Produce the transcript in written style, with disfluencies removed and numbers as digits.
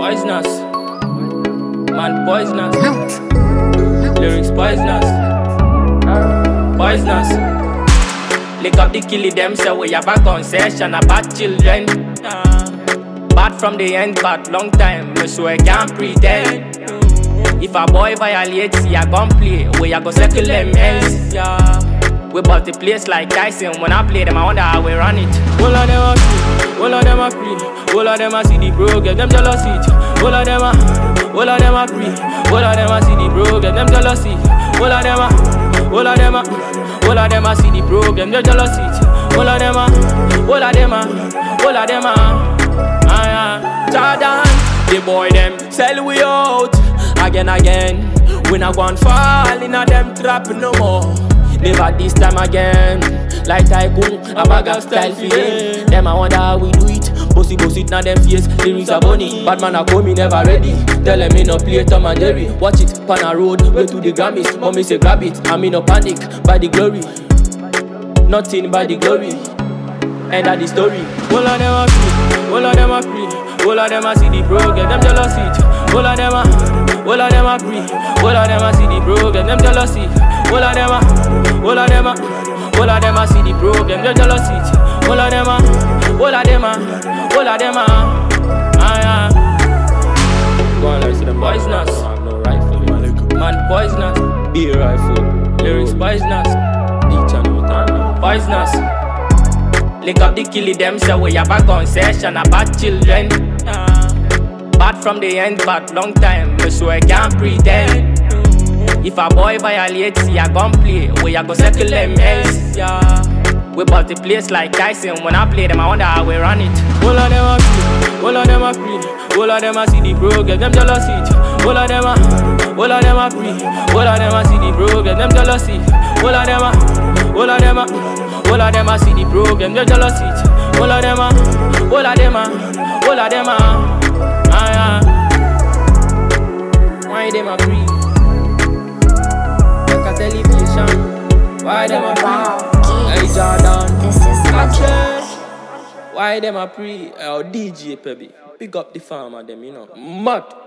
Poisonous. Man, poisonous. Lyrics poisonous. Poisonous. Lick up the killie them, say we have a concession about children. Bad from the end, but long time, me so I can't pretend. If a boy violates, see I gon' play, we a go settle them ends. We bought the place like Tyson. When I play them, I wonder how we run it. All of them are free, all of them are free. All of them are see the bro, get them jealousy. All of them are free, all of them are see the bro, get them jealousy. All of them are see the bro, get them jealousy. All of them are. Jordan, the boy them sell we out again. We not gon' fall in a them trap no more. Never this time again. Like Tycoon, a bag of style feeling. Them I wonder how we do it. Bossy it now them face. Lyrics are bunny. Bad man a come me never ready. Tell them me no play Tom and Jerry. Watch it, pan a road, way to the Grammys. Mommy say grab it, I me no panic. By the glory, nothing by the glory. End of the story. All of them are free, all of them are free. All of them are see the bro, get them jealousy. All of them are free, all of them are see the bro, get them jealousy. All of them are see the bro, get them jealousy. All of them are. Go on, let's see them poisonous. No rifle, man, poisonous. Be a rifle. Lyrics poisonous. Each and every time. Poisonous. Lick up the killie them, say we have a concession about children. Bad from the end, but long time, me so I can't pretend. If a boy violates, see I gon' play, we a go settle them ends. We bought the place like Tyson. When I play them, I wonder how we run it. All of them are free, all of them are free. All of them are see the bro, get them jealousy. All of them are free, all of them are see the bro, get them jealousy. All of them are see the bro, get them jealousy. All of them are. Why them a free? Like a television. Why them a free? Hey Jordan, This is magic. why them a free? Oh DJ baby, pick up the farmer them, you know. Mad.